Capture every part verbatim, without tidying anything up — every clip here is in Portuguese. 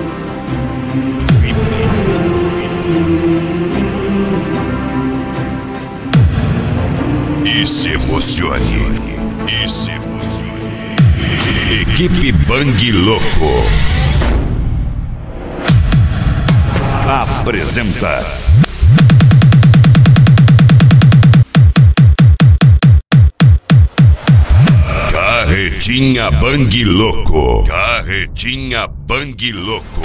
E se emocione. E se emocione. Equipe Bang Louco apresenta Carretinha Bang Louco. Carretinha Bang Louco.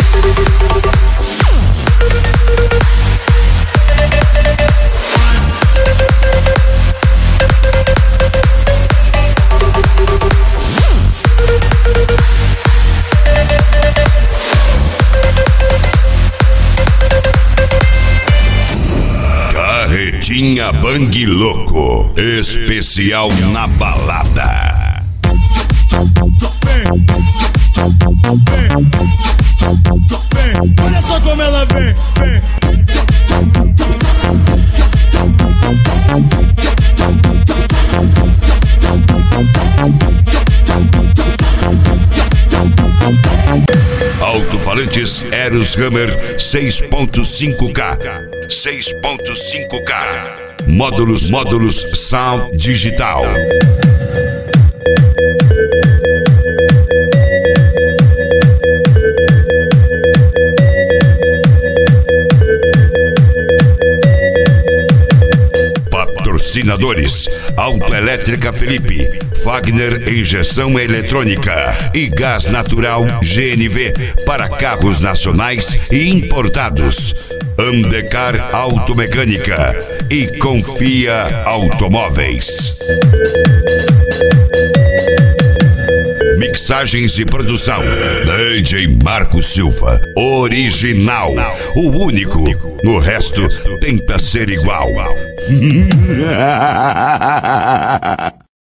Carretinha Bang Louco, especial na balada. Olha só como ela vem, vem. Alto-falantes Eros Hammer seis ponto cinco K. seis ponto cinco K. Módulos, módulos Sound Digital. Patrocinadores: Autoelétrica Felipe, Fagner Injeção Eletrônica e Gás Natural G N V para carros nacionais e importados. Andecar Automecânica e Confia Automóveis. Mixagens e produção: D J Marco Silva, original, o único. No resto tenta ser igual.